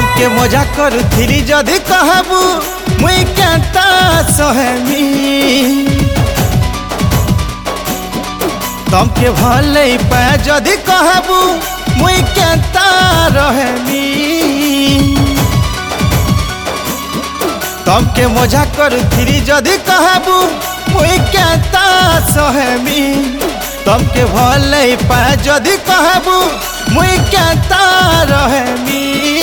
तमके मजा करुथिली जदि कहबू मुई केता सहमी तमके भले पाए जदि कहबू मुई केता रहमी तमके मजा करुथिली जदि कहबू मुई केता सहमी तमके भले पाए जदि कहबू मुई केता रहमी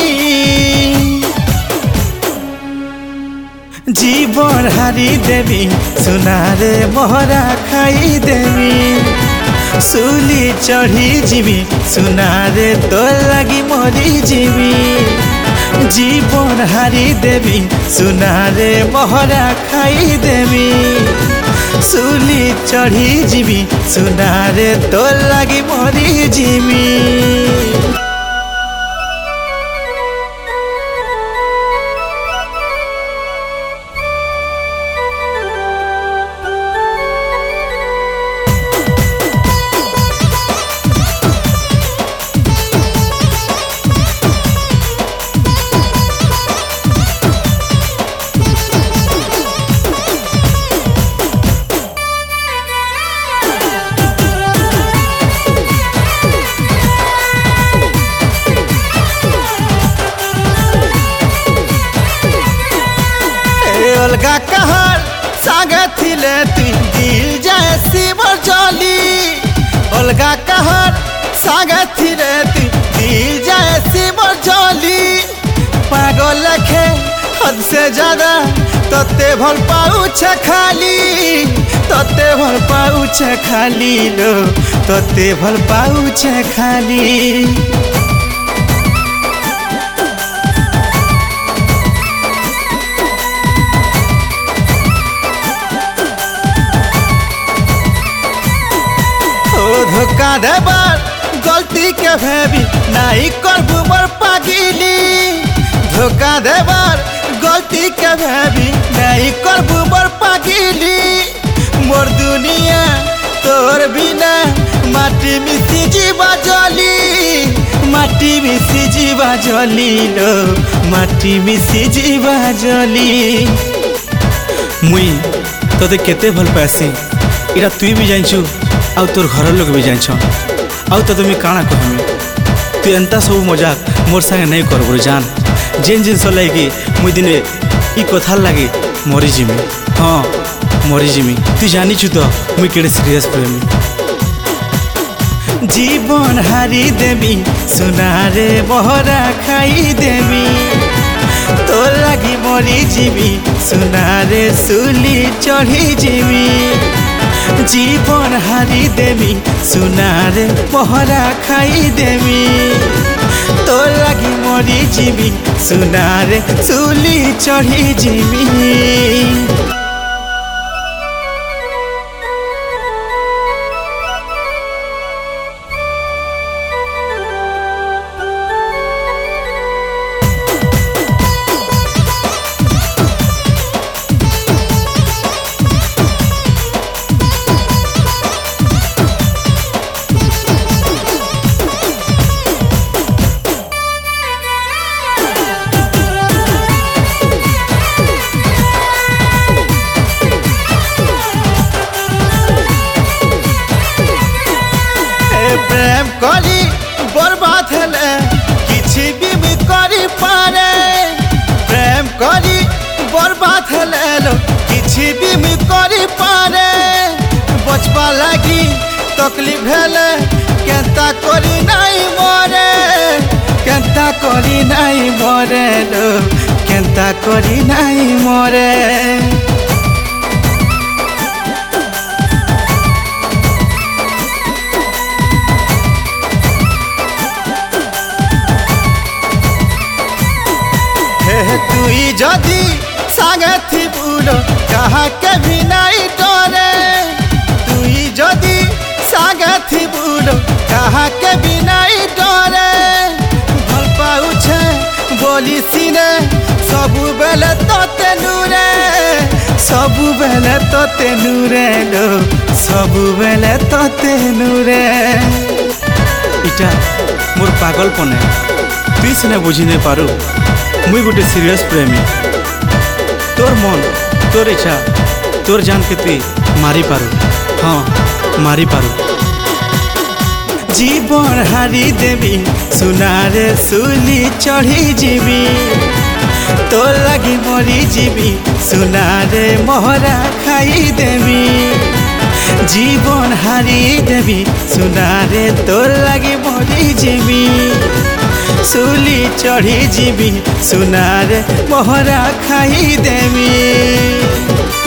जीवन हारी देवी सुनारे मोहरा खाई देवी सुली चढ़ी जीवी सुनारे तो लगी मरी जीवी जीवन हारी देवी सुनारे मोहरा खाई देवी सुली चढ़ी जीवी सुनारे तो लगी मरी जीवी अलगा कहर सागे थिले तुम दिल जैसी बरजली अलगा कहर सागे थिले तुम दिल जैसी बरजली पागल लखे हद से ज्यादा तोते भल पाउछे खाली तोते भल पाउछे खाली लो तोते भल पाउछे खाली धोखा देबार गलती के भेबी नहीं करबू मोर पागिली धोखा देबार गलती के भेबी नहीं करबू मोर पागिली मोर दुनिया तोर बिना माटी मिसी जीवा जली माटी मिसी जीवा जली लो माटी मिसी जीवा जली मुई तोते केते भल पासी इरा तुई भी जानछु आउ तोर घर लोग भी जान आउ तो तुम्हें काना कहमी तु एंता सब मजाक मोर संगे नहीं करबो जान जेन जिन लगी मुई दिने ई कथा लगे मरी जिमी हाँ मरी जिमी तु जानी छु तो मुई केड़े सीरियस प्रेमी जीवन हारी देवी सुनारे मोहरा खाई देवी तो लगी मरी जीवी सुनारे सुली चढ़ी जीवी जीवन हारी देवी सुनारे मोहरा खाई देवी तो लगी मरी जीवी सुनारे सुली चढ़ी जीवी प्रेम करी बर्बाद हेले किछि भी करी पारे प्रेम करी बर्बाद हेले किछि भी करी पारे बचपा लगी तकलीफ हेले केंता करी नहीं मरे केंता करी नहीं मरे लो केंता करी नहीं मरे तुई जदि सागे थी बुलो कहा के भी नहीं डरे तुई जदि सागे थी बुलो कहा के भी नहीं डरे भल पाउछे बोली सीने सबु बेले तो तेनुरे सबु बेले तो तेनुरे लो सबु बेले तो तेनुरे इटा मोर पागलपने तुई सिना बुझी नहीं पारू मुई गोटे सीरियस प्रेमी तोर मन तोर इच्छा तोर जान के तुई मारी पारू हाँ मारी पारू जीवन हारी देवी सुनारे सुली चढ़ी जीवी तो लगी मरी जीवी सुनारे मोहरा खाई देवी जीवन हारी देवी सुनारे तो लगी मरी जीवी सुली चढ़ी जीवी सुनारे मोहरा खाई देवी।